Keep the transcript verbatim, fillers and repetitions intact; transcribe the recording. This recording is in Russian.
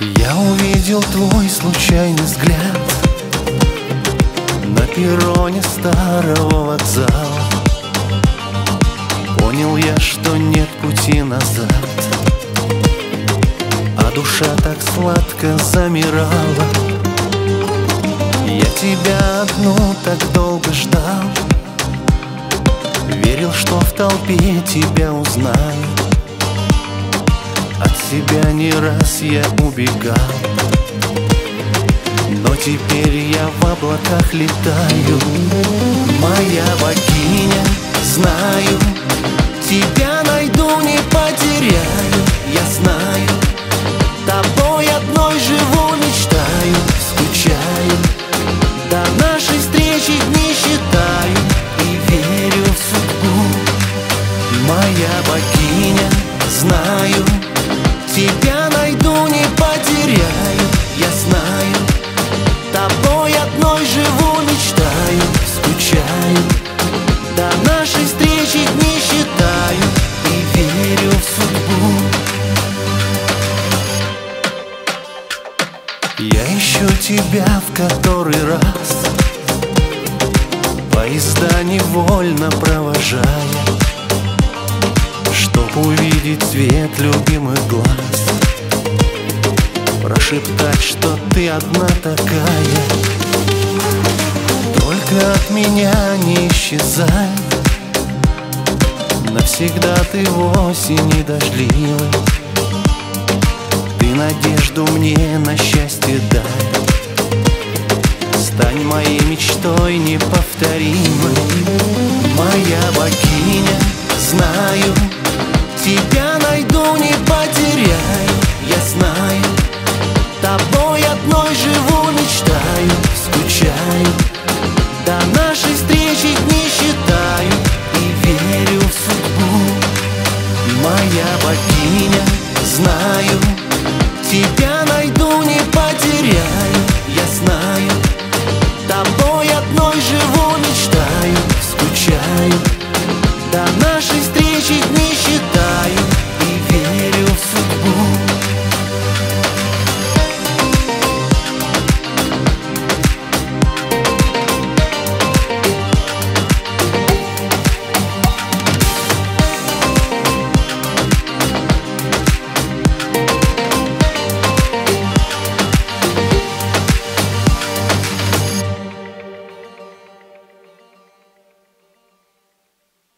Я увидел твой случайный взгляд на перроне старого вокзала. Понял я, что нет пути назад, а душа так сладко замирала. Я тебя одну так долго ждал, верил, что в толпе тебя узнаю. От себя не раз я убегал, но теперь я в облаках летаю. Моя богиня, знаю, тебя найду, не потеряю. Я знаю, тобой одной живу, мечтаю, скучаю. До нашей встречи дни считаю и верю в судьбу. Моя богиня, знаю, тебя найду, не потеряю. Я знаю, тобой одной живу, мечтаю, скучаю. До нашей встречи дни считаю и верю в судьбу. Я ищу тебя в который раз, поезда невольно провожая, чтоб увидеть цвет любимых глаз, прошептать, что ты одна такая. Только от меня не исчезай, навсегда ты в осени дождливой. Ты надежду мне на счастье дай, стань моей мечтой неповторимой. Моя богиня, знаю, тебя найду, не потеряю. Я знаю, тобой одной живу, мечтаю, скучаю. До нашей встречи дни считаю и верю в судьбу. Моя богиня, знаю, тебя найду, не потеряю.